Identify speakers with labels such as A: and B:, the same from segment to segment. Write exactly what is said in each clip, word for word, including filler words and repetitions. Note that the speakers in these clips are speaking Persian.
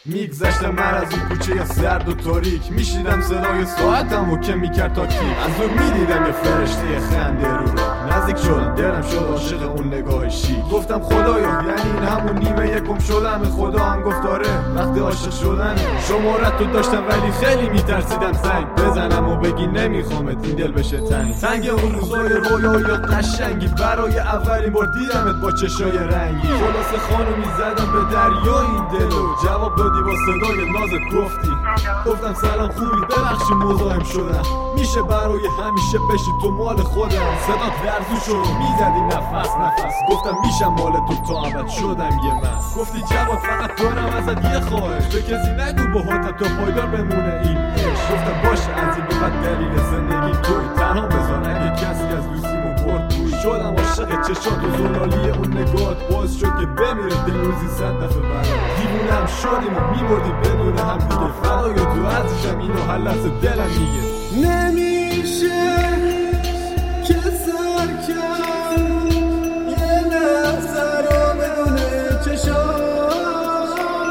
A: میگذشتم من از اون کوچه سرد و تاریک، میشیدم صدای ساعتم و که میکرد تا کی. از دور میدیدم یه فرشته خنده رو را، نزدیک شدم دلم شد عاشق اون نگاه شیک. گفتم خدایا یعنی این همون نیمه یکم شدم. خدا هم گفت آره وقتی عاشق شدن. شمارت تو داشتم ولی خیلی میترسیدم زنگ بزنم و بگی نمیخوامت این دل بشه تنگ. تنگ اون روزای رویای قشنگی، برای اولین بار دیدمت با چشای رنگی. خلاصه خانو میزدم به دریا این دلو، جواب دادی با صدای نازت گفتی. گفتم سلام خوبی ببخشی مزاحم شدم، میشه برای همیشه بشی تو مال خودم. صدا درزو شد میزدی نفس نفس، گفتم میشم مال تو تا ابد شدم یه مس. گفتی جواب فقط دارم ازت یه خواهش، به کسی نگو با حالت تا پایدار بمونه این عشق. گفتم باشه از این به بعد دلیل زندگی توی، تنها بذار اگه کسی از دوستیمو برد توی. شدم عاشق چشات و زلالی اون نگات، باعث شد که بمیره دل روزی صد دفعه برات. دیوونم شدیم و میمردیم بدون هم دیگه، فدای تو عزیزم اینو هر لحظه دلم میگه.
B: نمیشه که سر کرد یه لحظه رو بدون چشات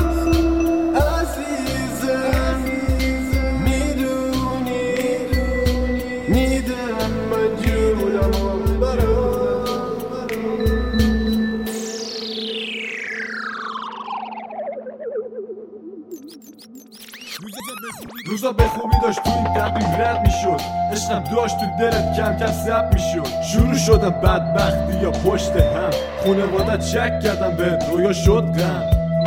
B: عزیزم، میدونی میدم من جونم برات.
A: روزا به خوبی داشت تو این تقریب رد میشد، عشقم داشت تو دلت کم کم ثبت میشد. شروع شدم بدبختی یا پشت هم، خونوادت شک کردم به رویا شد غم.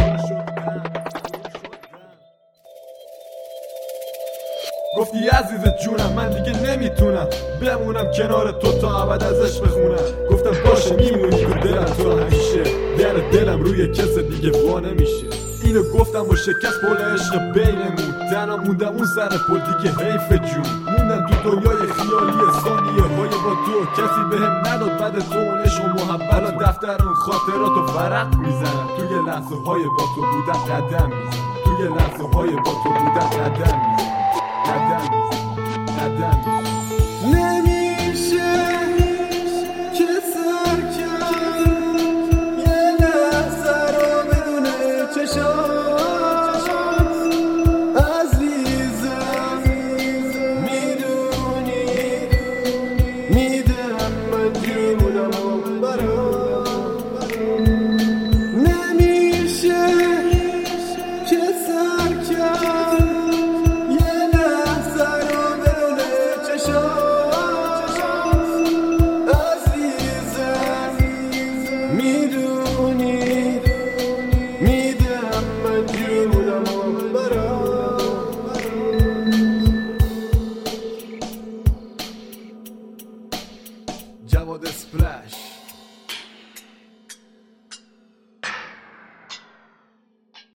A: گفتی عزیز جونم من دیگه نمیتونم بمونم کنار تو تا ابد ازش بخونم. گفتم باشه میمونی تو دلم تو همیشه، در دلم روی کس دیگه وا نمیشه. اینو گفتم با شکست پل عشق بینمون، تنها موندم اون سر پل دیگه حیف جون. موندم تو دنیای خیالی ثانیه های با تو، کسی بهم نداد بعد تو اون عشق و محبت. دفتر اون خاطرات و ورق میزنم، توی لحظه های با تو بودم قدم میزنم، توی لحظه های با تو بودم قدم میزنم قدم میزنم قدم